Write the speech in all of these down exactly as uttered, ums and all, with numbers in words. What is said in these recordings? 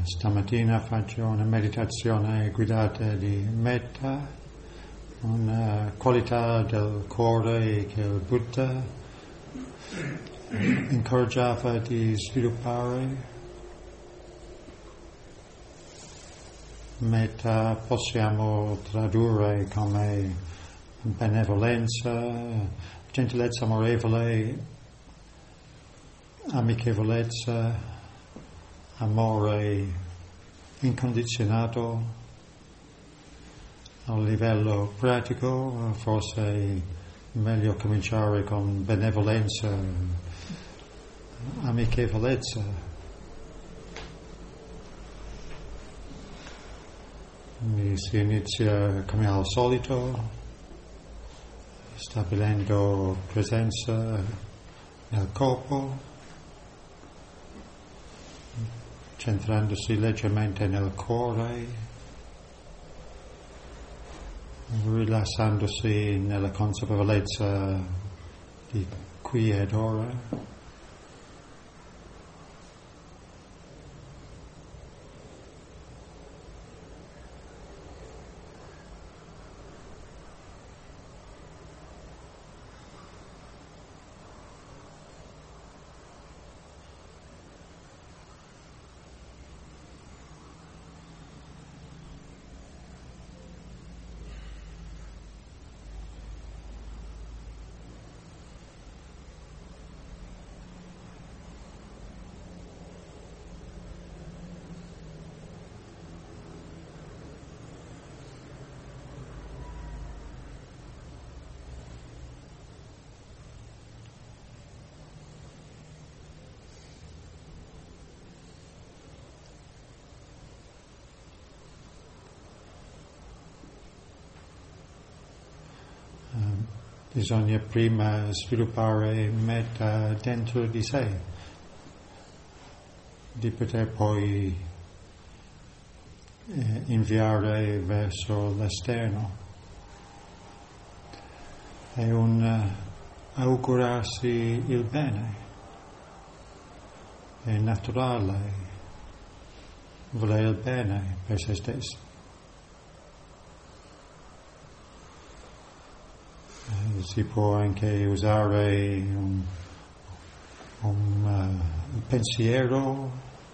stamattina faccio una meditazione guidata di metta, una qualità del cuore che il Buddha incoraggiava di sviluppare. Metta possiamo tradurre come benevolenza, gentilezza amorevole, amichevolezza, amore incondizionato. A livello pratico forse meglio cominciare con benevolenza, amichevolezza. Mi si inizia come al solito, stabilendo presenza nel corpo, centrandosi leggermente nel cuore, rilassandosi nella consapevolezza di qui ed ora. Bisogna prima sviluppare metta dentro di sé, di poter poi eh, inviare verso l'esterno. È un uh, augurarsi il bene, è naturale volere il bene per se stessi. Si può anche usare un, un uh, pensiero,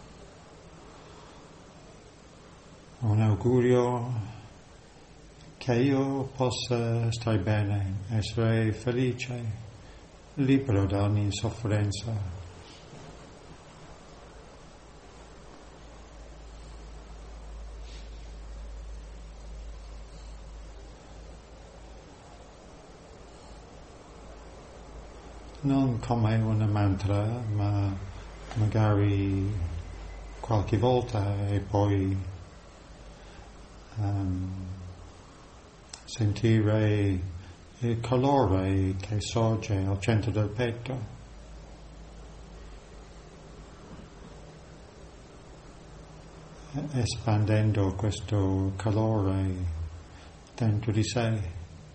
un augurio che io possa stare bene, essere felice, libero da ogni sofferenza. Non come una mantra, ma magari qualche volta e poi um, sentire il calore che sorge al centro del petto. Espandendo questo calore dentro di sé.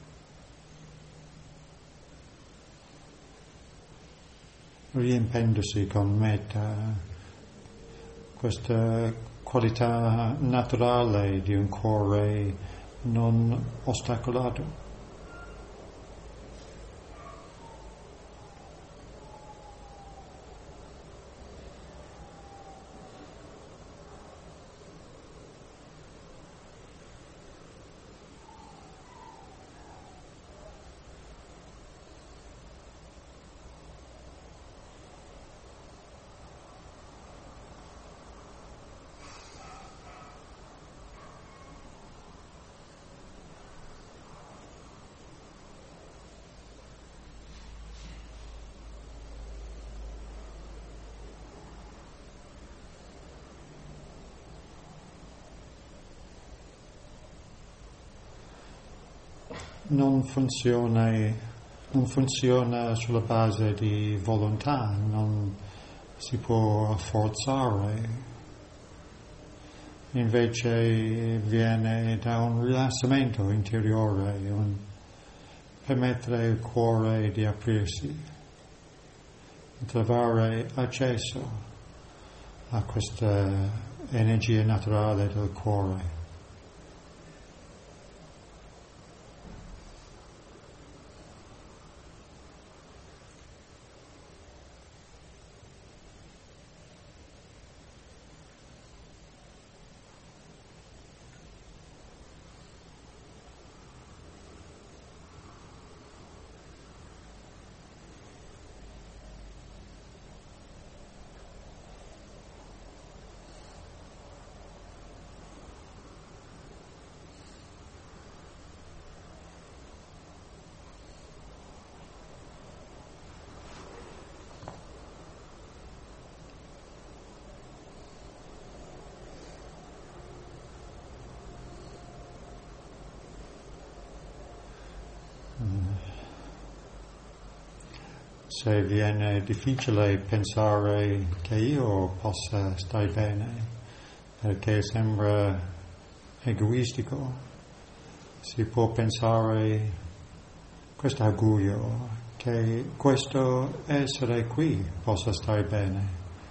Riempendosi con metta, questa qualità naturale di un cuore non ostacolato. Non funziona, non funziona sulla base di volontà, non si può forzare, invece viene da un rilassamento interiore, un permettere al cuore di aprirsi, trovare accesso a questa energia naturale del cuore. Se viene difficile pensare che io possa stare bene, perché sembra egoistico, si può pensare questo augurio, che questo essere qui possa stare bene,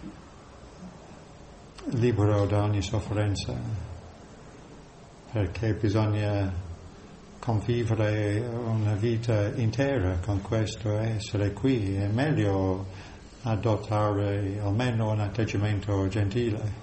libero da ogni sofferenza, perché bisogna convivere una vita intera con questo essere qui. È meglio adottare almeno un atteggiamento gentile.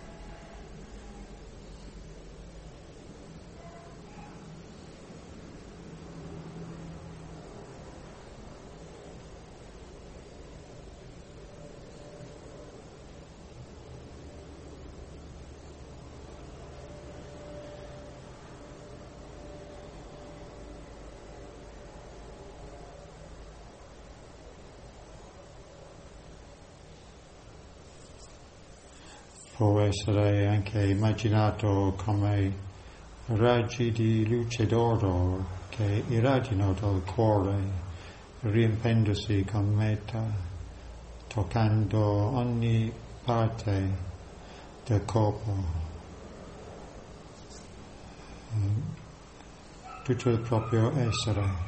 Può essere anche immaginato come raggi di luce d'oro che irradiano dal cuore, riempendosi con metta, toccando ogni parte del corpo, tutto il proprio essere.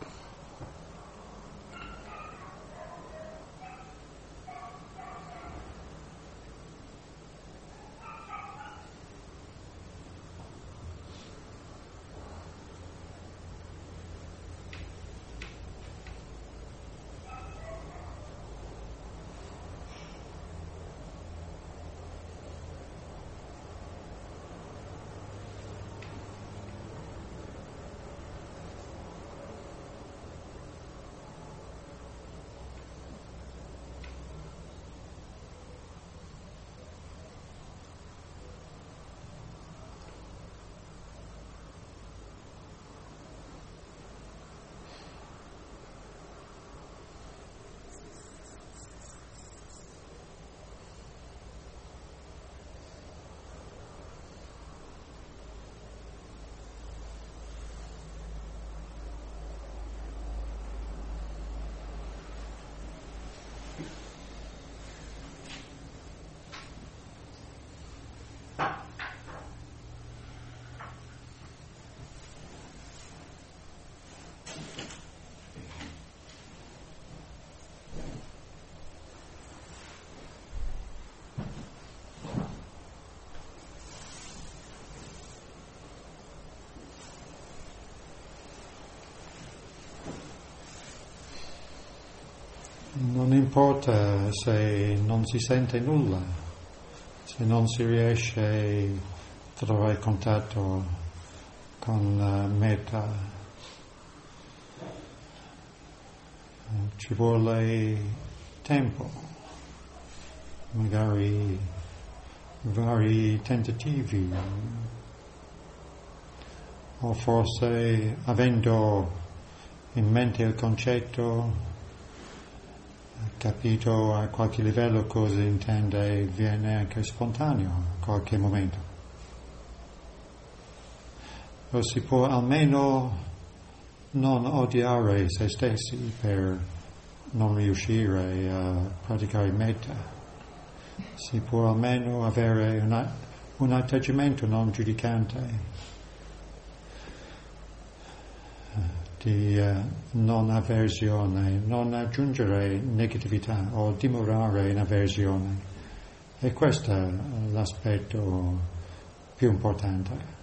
Non importa se non si sente nulla, se non si riesce a trovare contatto con la meta, ci vuole tempo, magari vari tentativi, o forse avendo in mente il concetto, capito a qualche livello cosa intende, viene anche spontaneo a qualche momento. O si può almeno non odiare se stessi per non riuscire a praticare metta. Si può almeno avere una, un atteggiamento non giudicante, di uh, non avversione, non aggiungere negatività o dimorare in avversione E questo è l'aspetto più importante.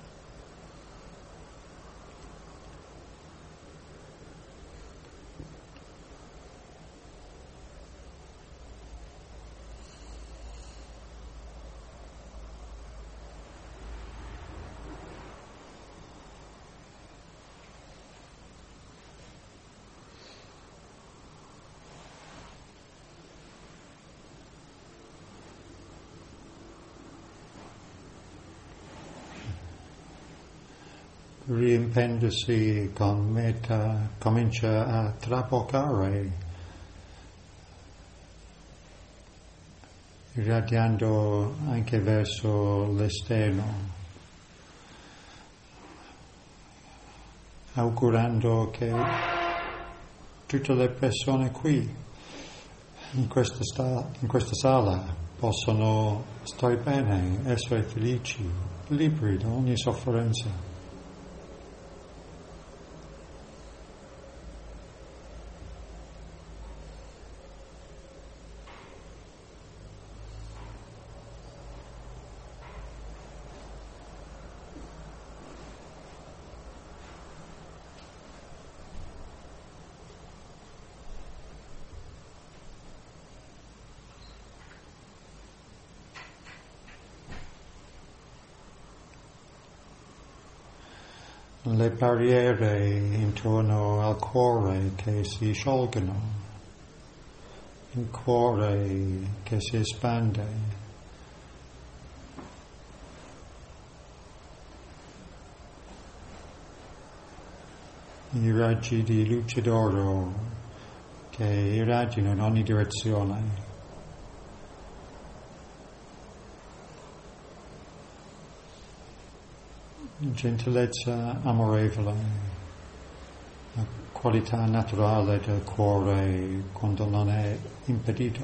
Riempendosi con metta comincia a traboccare, irradiando anche verso l'esterno, augurando che tutte le persone qui, in questa, sta- in questa sala, possano stare bene, essere felici, liberi da ogni sofferenza. Le barriere intorno al cuore che si sciolgono, il cuore che si espande, i raggi di luce d'oro che irradiano in ogni direzione. Gentilezza amorevole, la qualità naturale del cuore quando non è impedito.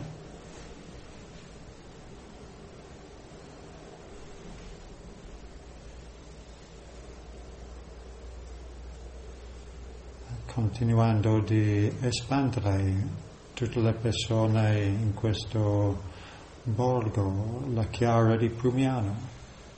Continuando di espandere tutte le persone in questo borgo, la chiara di Prumiano.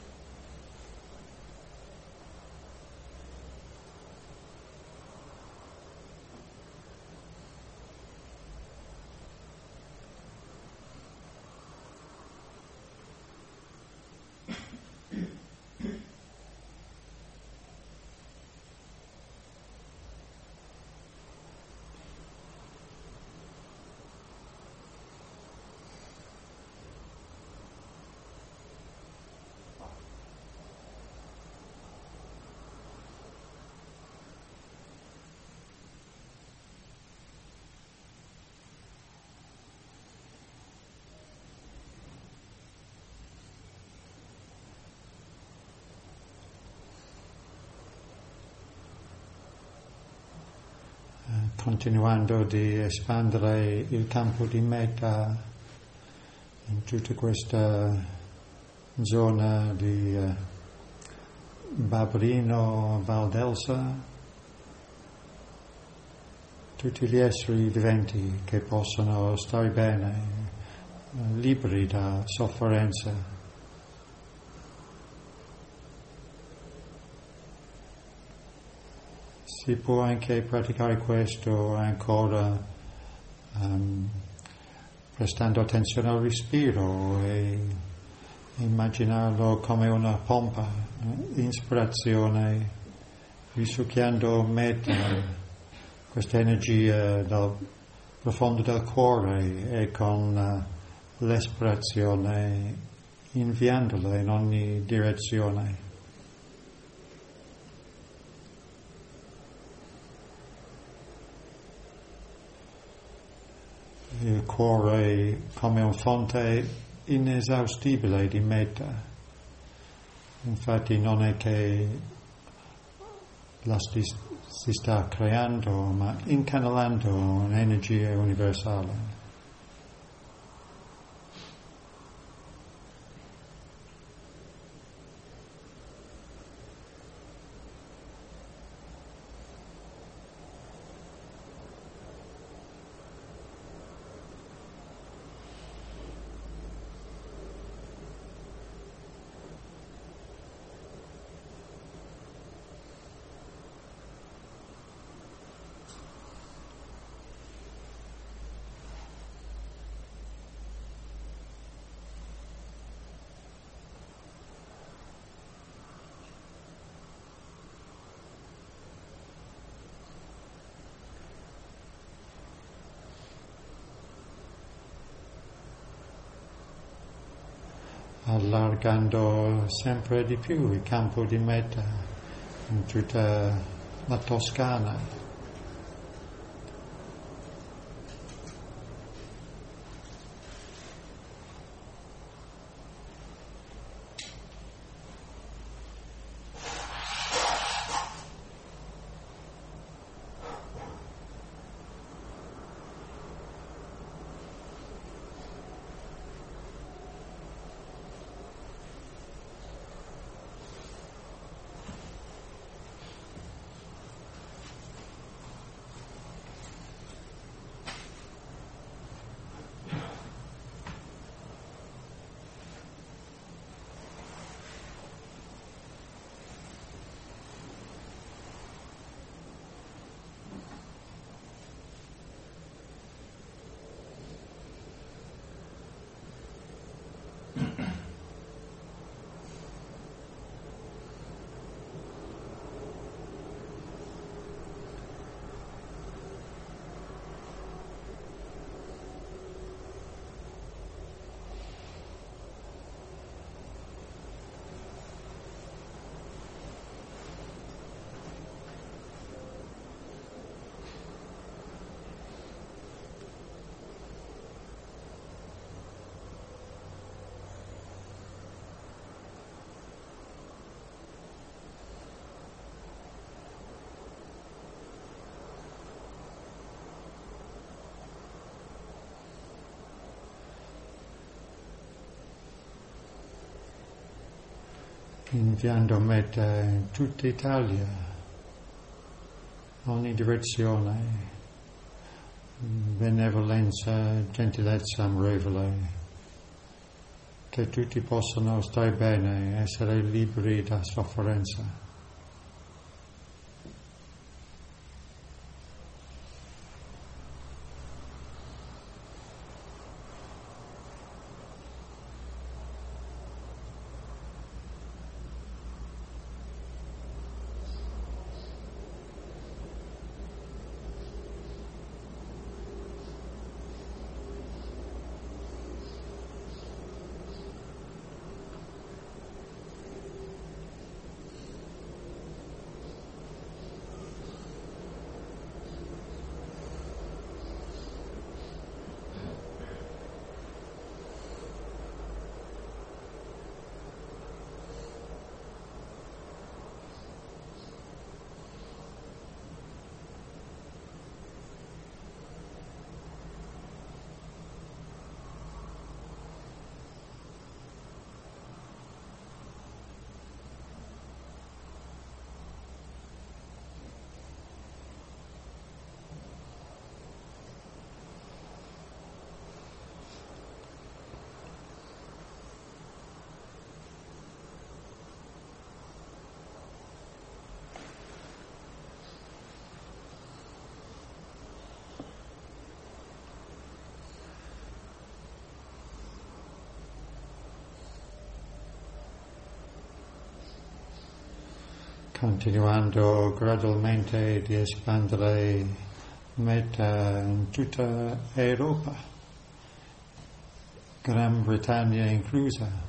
Continuando di espandere il campo di meta in tutta questa zona di uh, Babrino, Val d'Elsa, tutti gli esseri viventi che possono stare bene, uh, liberi da sofferenza. Si può anche praticare questo ancora um, prestando attenzione al respiro e immaginarlo come una pompa, ispirazione, risucchiando metta, questa energia dal profondo del cuore e con uh, l'espirazione inviandola in ogni direzione. Il cuore come un fonte inesaustibile di metta. Infatti non è che la sti, si sta creando, ma incanalando un'energia universale. allargando sempre di più il campo di meta in tutta la Toscana. Inviando meta in tutta Italia, ogni direzione, benevolenza, gentilezza amorevole, che tutti possano stare bene, essere liberi da sofferenza. Continuando gradualmente di espandere meta in tutta Europa, Gran Bretagna inclusa.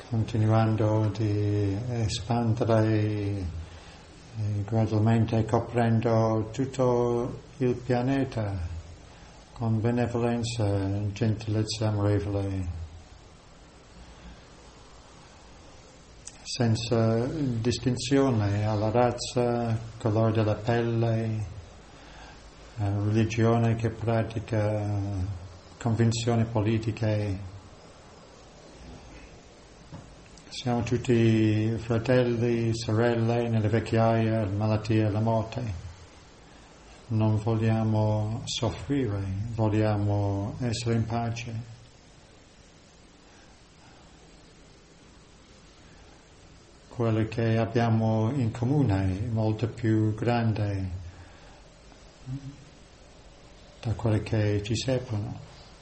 continuando di espandere e gradualmente coprendo tutto il pianeta con benevolenza, gentilezza amorevole, senza distinzione alla razza, colore della pelle, religione che pratica, convinzioni politiche. Siamo tutti fratelli, sorelle nelle vecchiaia, la malattia e la morte. Non vogliamo soffrire, vogliamo essere in pace. Quello che abbiamo in comune è molto più grande da quello che ci separano.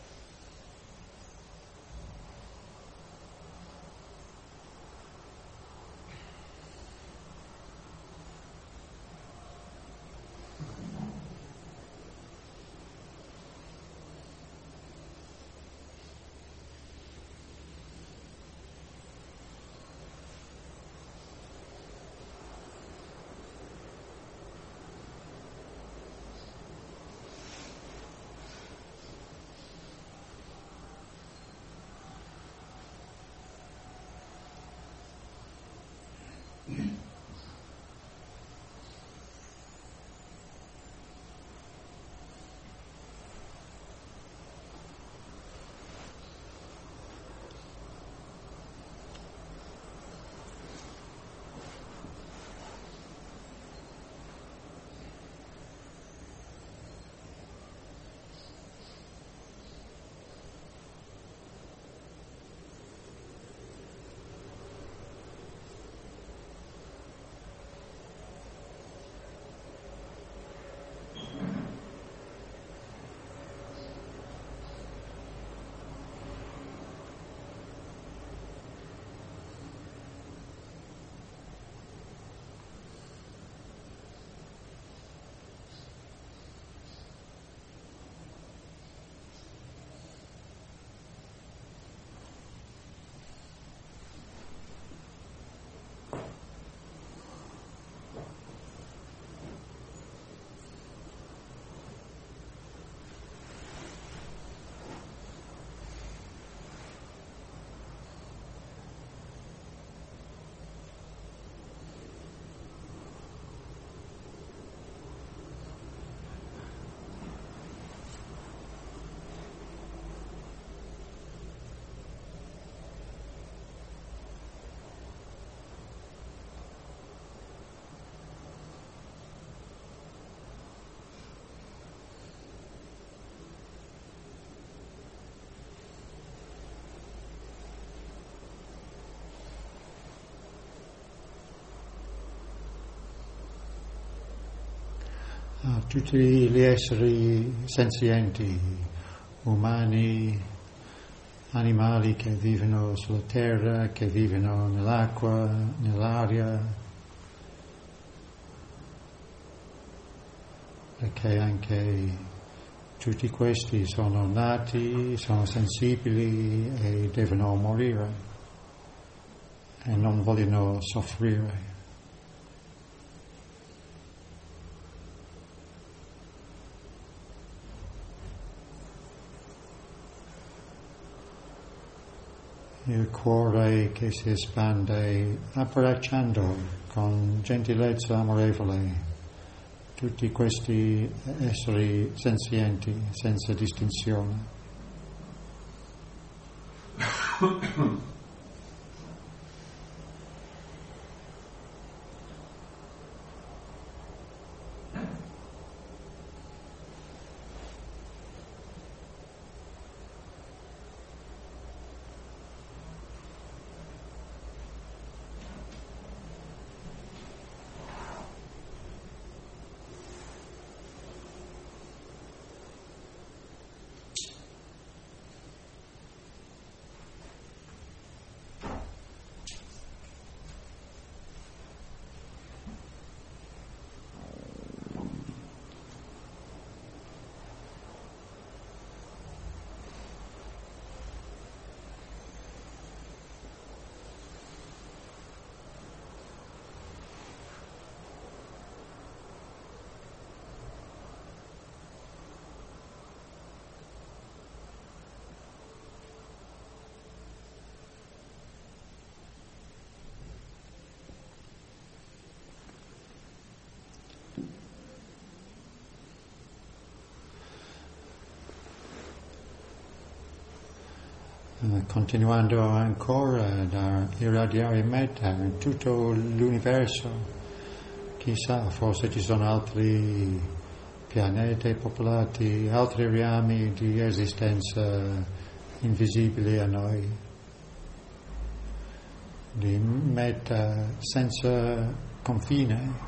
A tutti gli esseri senzienti, umani, animali che vivono sulla terra, che vivono nell'acqua, nell'aria, perché anche tutti questi sono nati, sono sensibili e devono morire e non vogliono soffrire. Il cuore che si espande abbracciando con gentilezza amorevole tutti questi esseri senzienti senza distinzione. Uh, continuando ancora da irradiare metta in tutto l'universo, chissà, forse ci sono altri pianeti popolati, altri rami di esistenza invisibili a noi, di metta senza confine.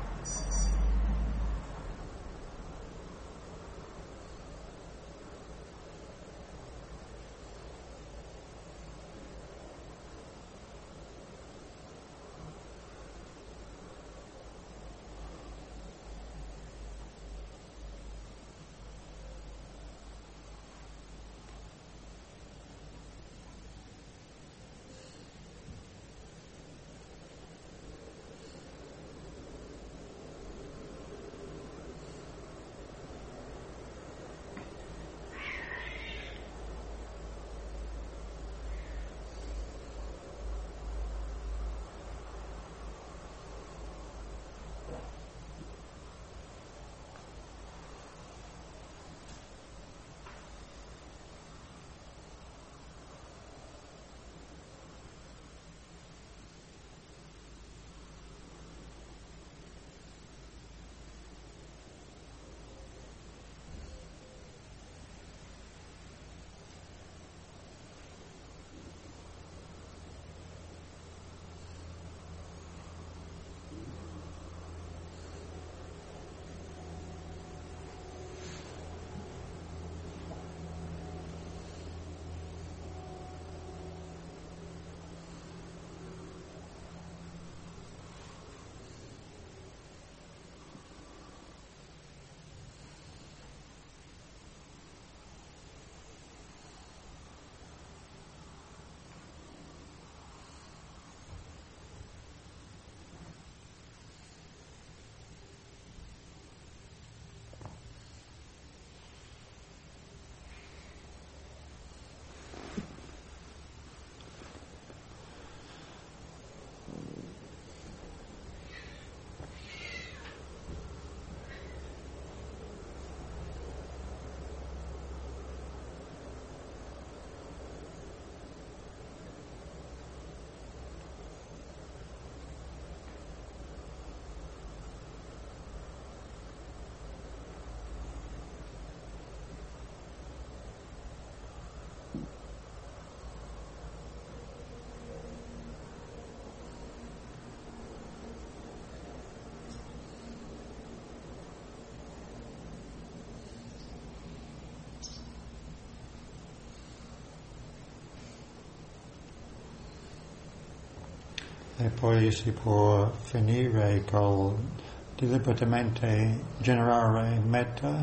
E poi si può finire col deliberatamente generare metta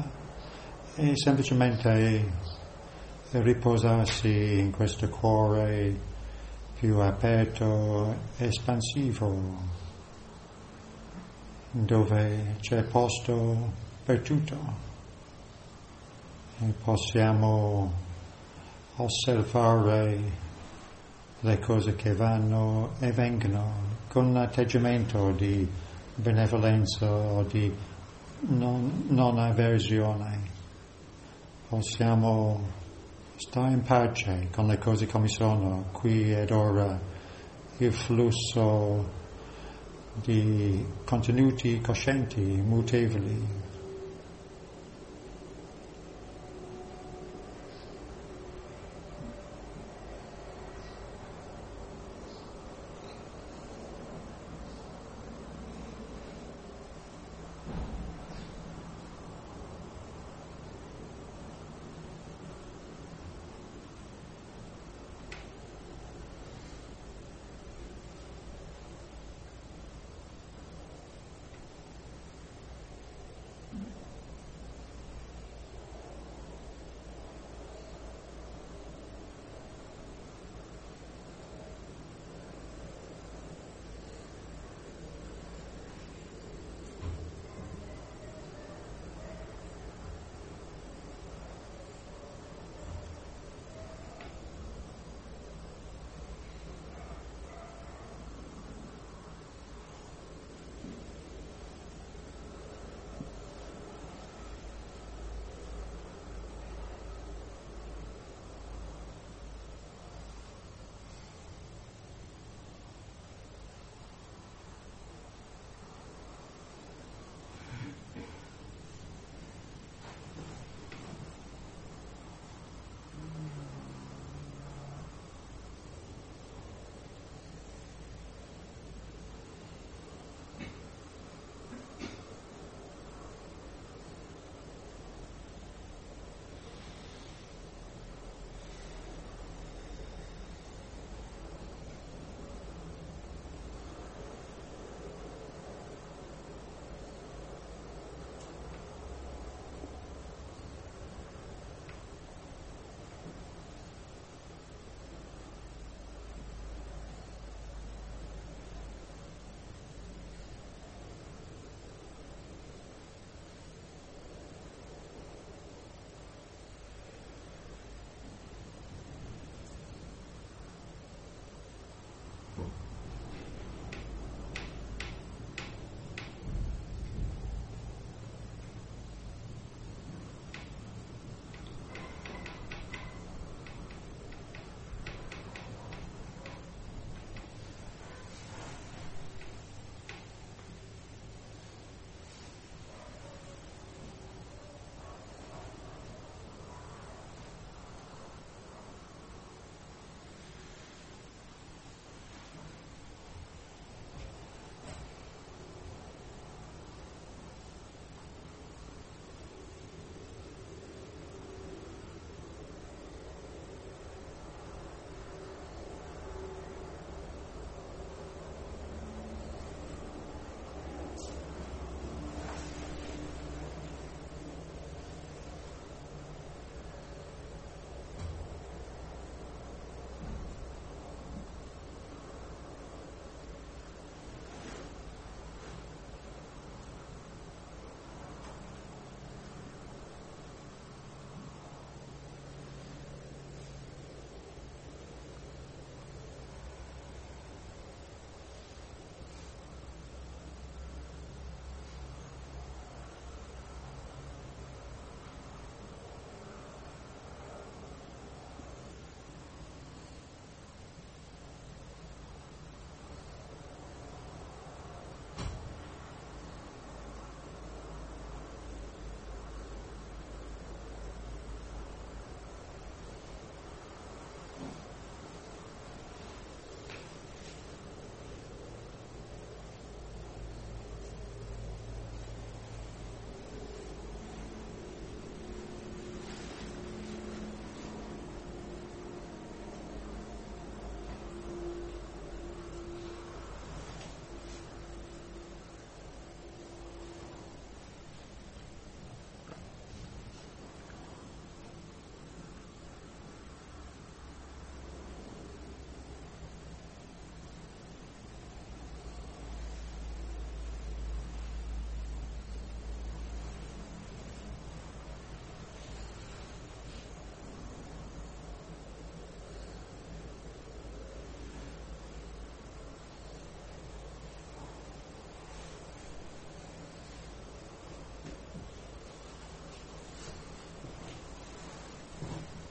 e semplicemente riposarsi in questo cuore più aperto, espansivo, dove c'è posto per tutto e possiamo osservare le cose che vanno e vengono con un atteggiamento di benevolenza o di non, non avversione. Possiamo stare in pace con le cose come sono, qui ed ora, il flusso di contenuti coscienti, mutevoli.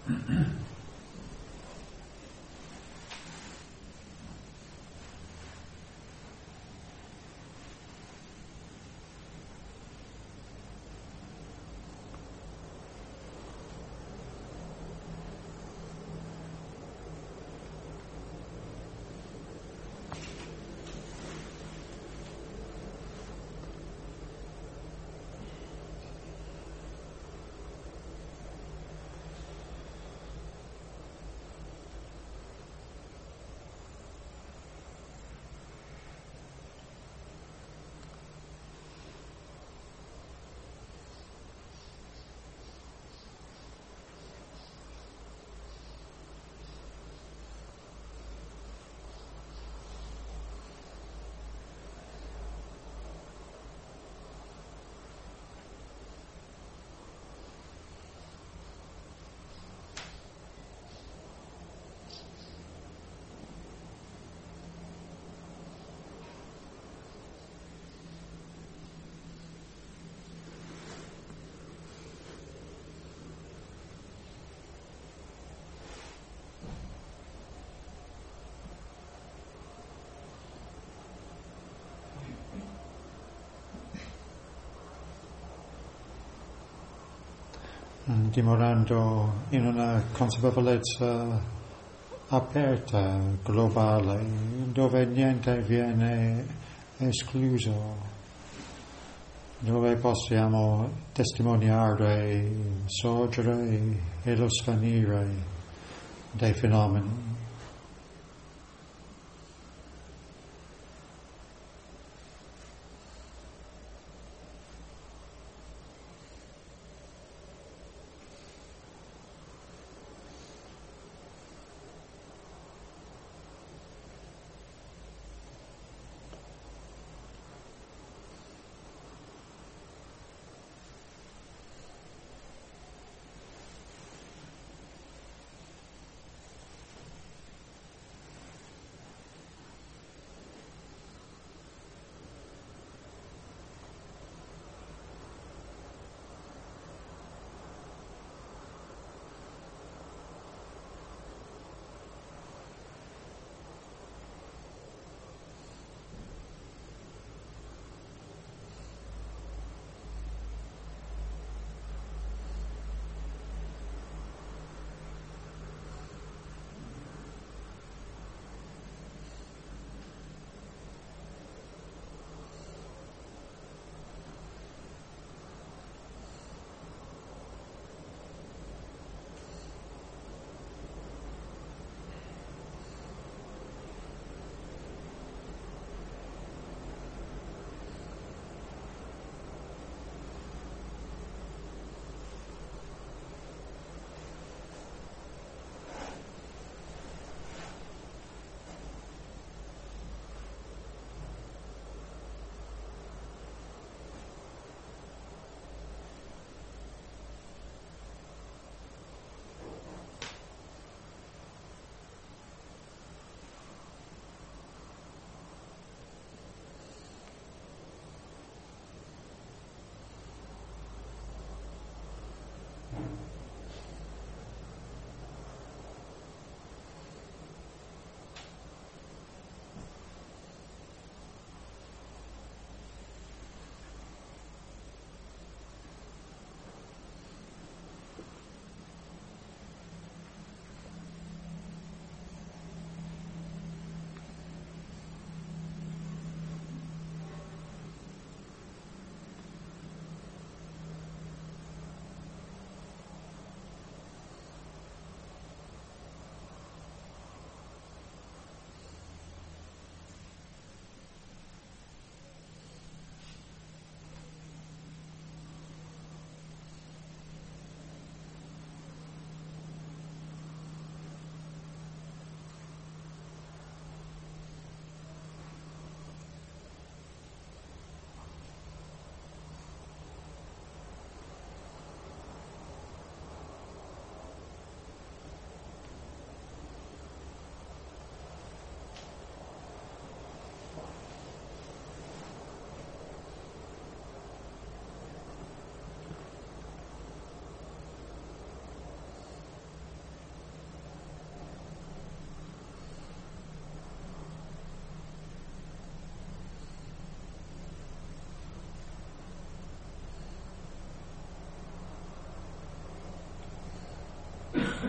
dimorando in una consapevolezza aperta, globale, dove niente viene escluso, dove possiamo testimoniare, sorgere e lo svanire dei fenomeni.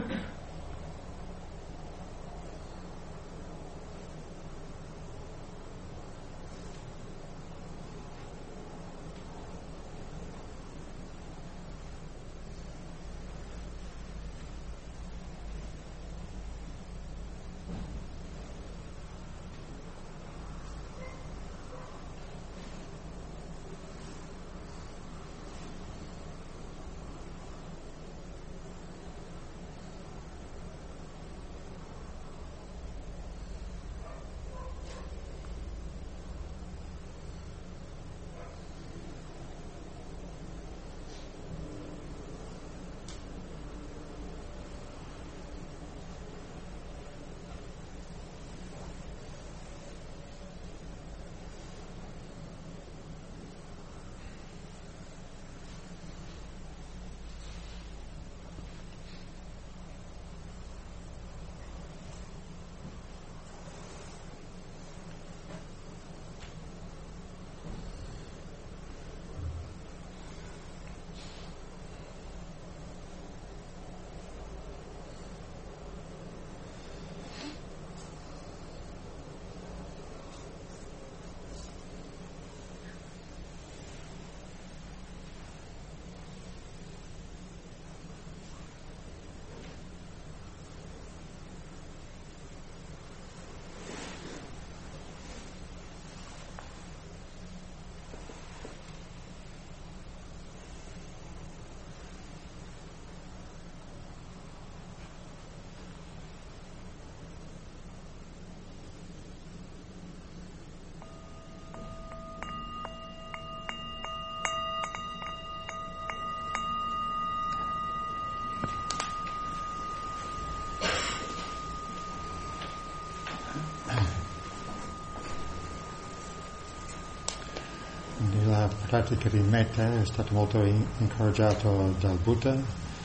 La pratica di metta è stata molto in- incoraggiata dal Buddha,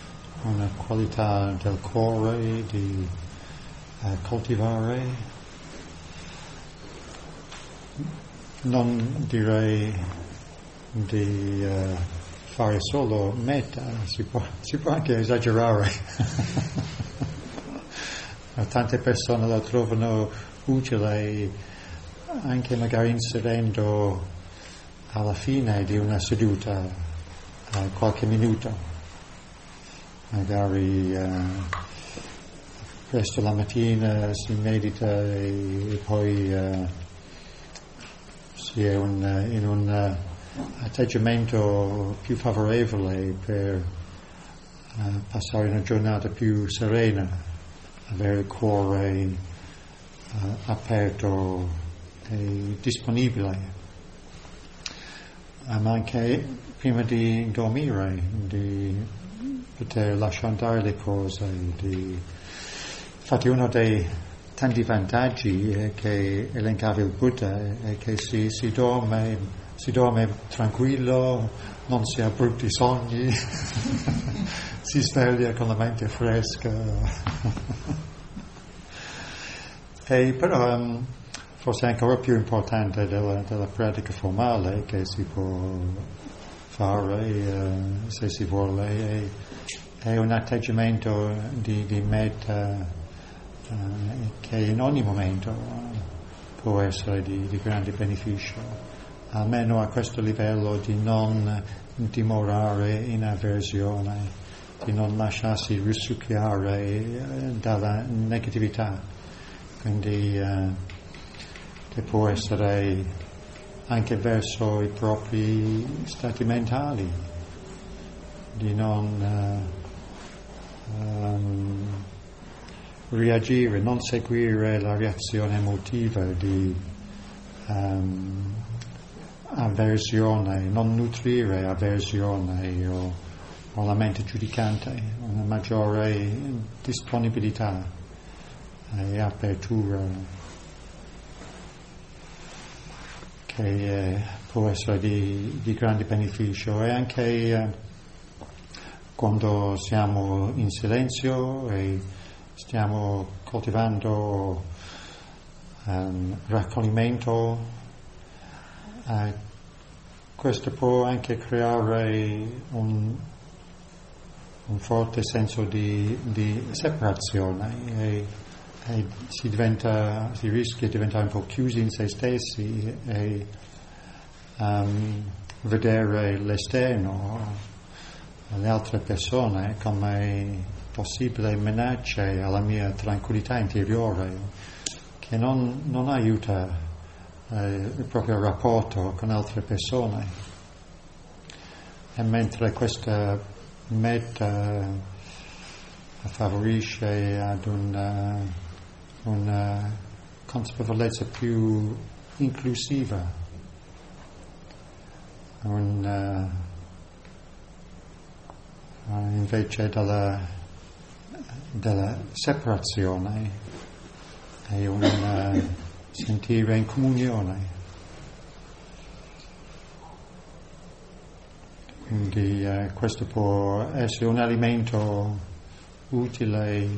una qualità del cuore di uh, coltivare, non direi di uh, fare solo metta, si può, si può anche esagerare. Tante persone la trovano utile anche magari inserendo alla fine di una seduta uh, qualche minuto, magari uh, presto la mattina si medita e, e poi uh, si è un, in un uh, atteggiamento più favorevole per uh, passare una giornata più serena, avere il cuore uh, aperto e disponibile. Ma anche prima di dormire, di poter lasciare andare le cose. Di... Infatti uno dei tanti vantaggi eh, che elencava il Buddha è che si, si, dorme, si dorme tranquillo, non si ha brutti sogni, si sveglia con la mente fresca. E però... Um, forse ancora più importante della, della pratica formale che si può fare uh, se si vuole è, è un atteggiamento di, di metta uh, che in ogni momento può essere di, di grande beneficio, almeno a questo livello di non dimorare in avversione, di non lasciarsi risucchiare uh, dalla negatività, quindi uh, che può essere anche verso i propri stati mentali, di non uh, um, reagire, non seguire la reazione emotiva di um, avversione, non nutrire avversione o, o la mente giudicante, una maggiore disponibilità e apertura che eh, può essere di, di grande beneficio. E anche eh, quando siamo in silenzio e stiamo coltivando um, raccoglimento, eh, questo può anche creare un, un forte senso di, di separazione e, e si diventa, si rischia di diventare un po' chiusi in se stessi e um, vedere l'esterno, le altre persone come possibili minacce alla mia tranquillità interiore, che non, non aiuta eh, il proprio rapporto con altre persone. E mentre questa meta favorisce ad una, una consapevolezza più inclusiva, un, uh, invece della, della separazione e un uh, sentire in comunione. Quindi eh, questo può essere un alimento utile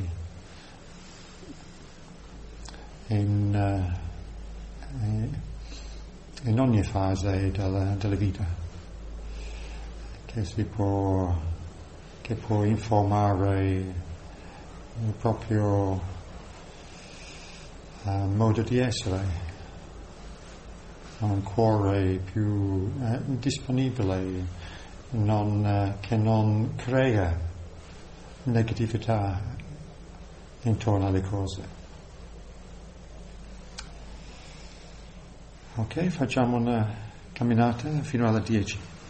in, uh, in ogni fase della, della vita, che si può, che può informare il proprio uh, modo di essere, un cuore più uh, disponibile, Non, eh, che non crea negatività intorno alle cose. Ok, facciamo una camminata fino alle dieci.